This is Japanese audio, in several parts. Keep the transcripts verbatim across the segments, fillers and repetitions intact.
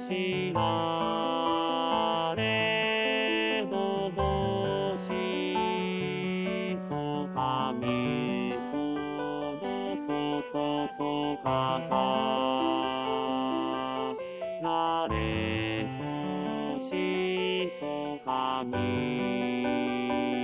しられどどしそさみそどそそそかかられそしそさみ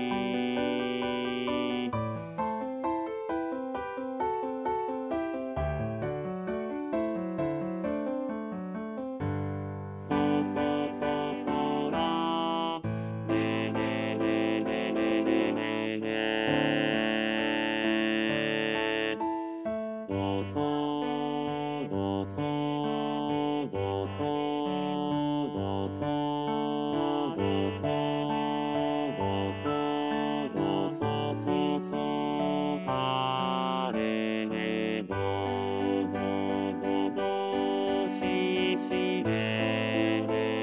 しれ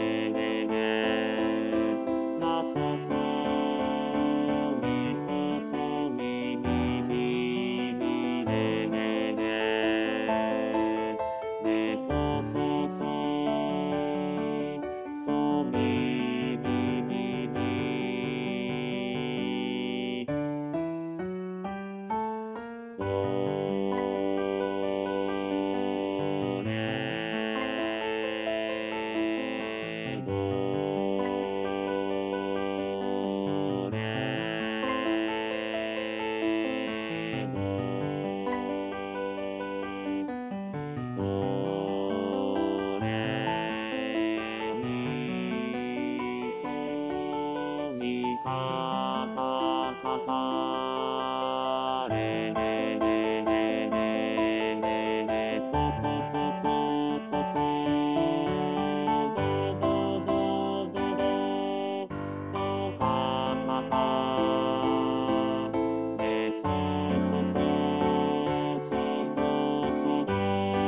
なそそみそそみみみみれれれれそそそそみみみみははははれれれれれれれそそそそそそどどどどどそはははれそそそそそそど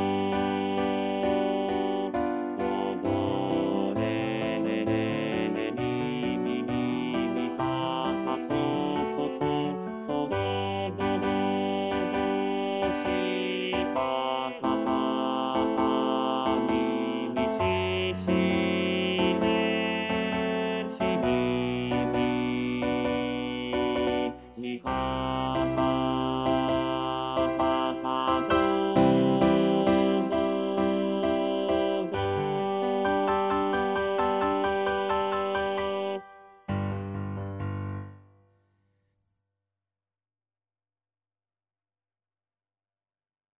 そどれれれれみみみそそそそどどどどしかかかみみししれしみ